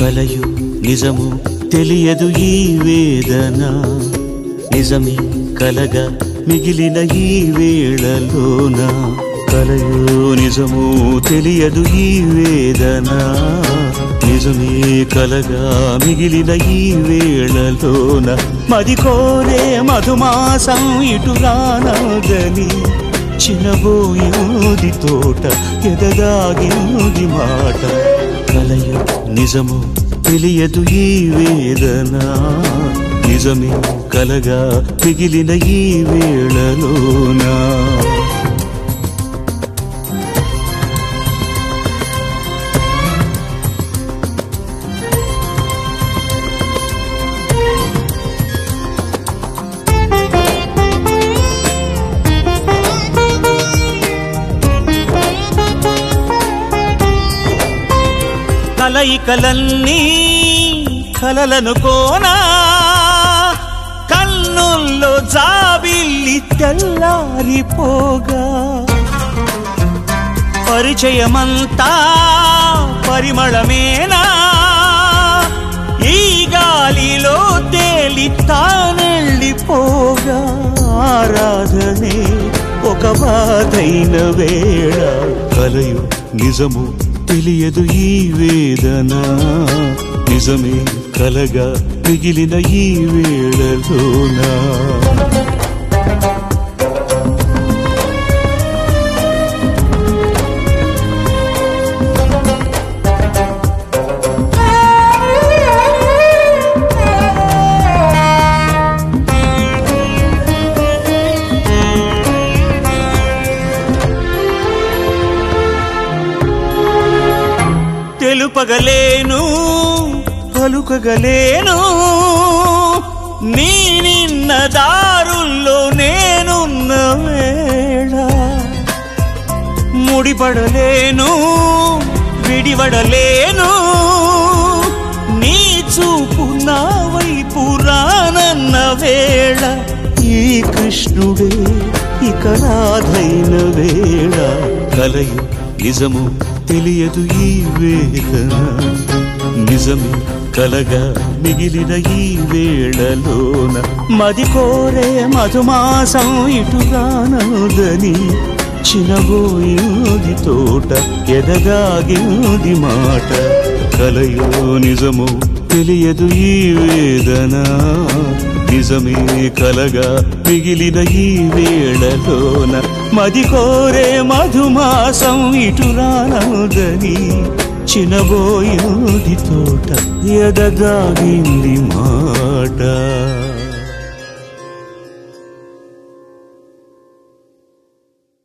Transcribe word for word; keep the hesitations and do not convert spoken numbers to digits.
కలయు నిజము తెలియదు ఈ వేదన నిజమే కలగా మిగిలిన ఈ వేళలోన కలయు నిజము తెలియదు ఈ వేదన నిజమే కలగా మిగిలిన ఈ వేళలోన మది కోరే మధుమాసం ఇటురానదని చిన్నబోయింది తోట ఎదదాగింది మాట కలయు నిజము తెలియదు ఈ వేదన నిజమే కలగా మిగిలిన ఈ వేళలోన కలయికలన్నీ కలలనుకోనా కన్నుల్లో జాబిల్లి తెల్లారిపోగా పరిచయమంతా పరిమళమేనా ఈ గాలిలో తేలి తానెళ్ళిపోగా ఆరాధనే ఒక బాధైన వేళ కలయు నిజము తెలియదు ఈ వేదన నిజమే కలగా మిగిలిన ఈ వేళలోన తెలుపగలేను పలుకగలేను నీ నిన్న దారుల్లో నేనున్న వేళ ముడిపడలేను విడివడలేను నీ చూపు నా వైపు రానన్న వేళ ఈ కృష్ణుడే ఇక నాథైన వేళ కలయు నిజము తెలియదు ఈ వేదన నిజమే కలగా మిగిలిన ఈ వేళలోన మది కోరే మధుమాసం ఇటుగానదని చినబోయింది తోట ఎదగాగింది మాట కలయో నిజము తెలియదు ఈ వేదన నిజమే కలగా మిగిలిన ఈ వేళలోన మది కోరే మధుమాసం ఇటురానదని చినబోయింది తోట ఎదగాగింది మాట